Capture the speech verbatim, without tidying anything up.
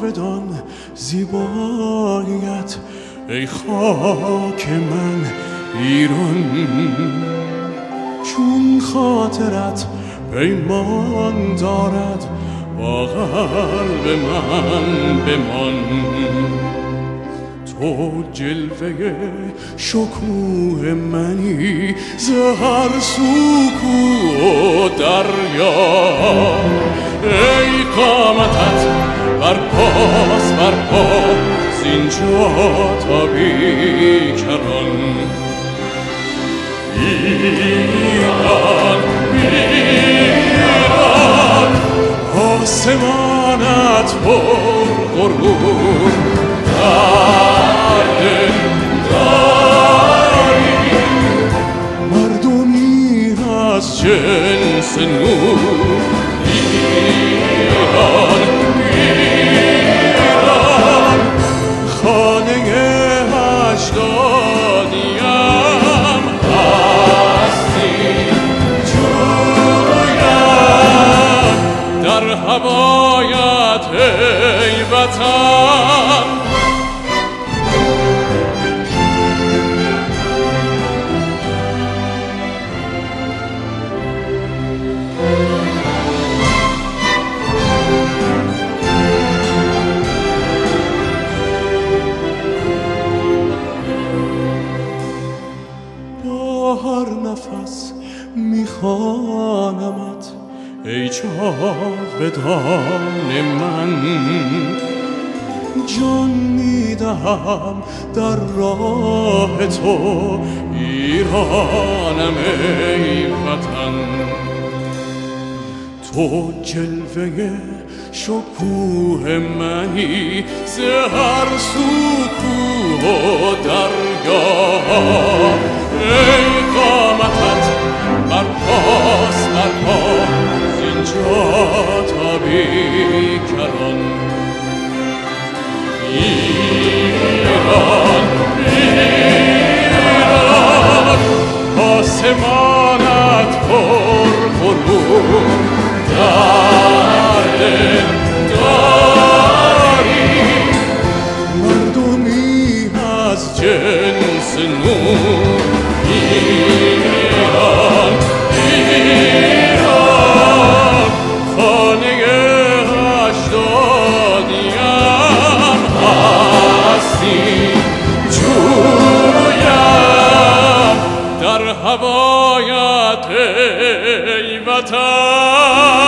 جاودان زیباییت ای خاک من ایران، چون خاطرت پیمان دارد با قلب من بمان. تو جلوه شکوه منی ز هر سو کوه و دریا، ای قامتت بر پاس بر پا زینجا تا بیکران. ایران ایران آسمانت پر غرور، در دل داری مردمی از جنس نور. ایران ایران خانه هشتادیم هستی جویم در هوایت ای وطن. هر نفس میخوانمت ای جاودان من، جان میدهم در راه تو ایرانم ای وطن. تو جلوه شکوه منی ز هر سو کوه و دریا، ای قامتت بر پاس بر پا زینجا تا بیکران. ایران ایران آسمانت پر غرور، در دل داری مردمی از جنس نور. ایران ایران خانه هشتادیم هستی جویم در هوایت ای وطن.